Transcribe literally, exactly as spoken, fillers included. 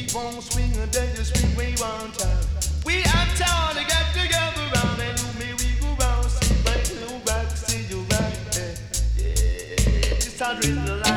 keep on swinging, then you swing way one time. We uptown to get together round and you may we go round, see my little rock, see you right there. Yeah, this time is the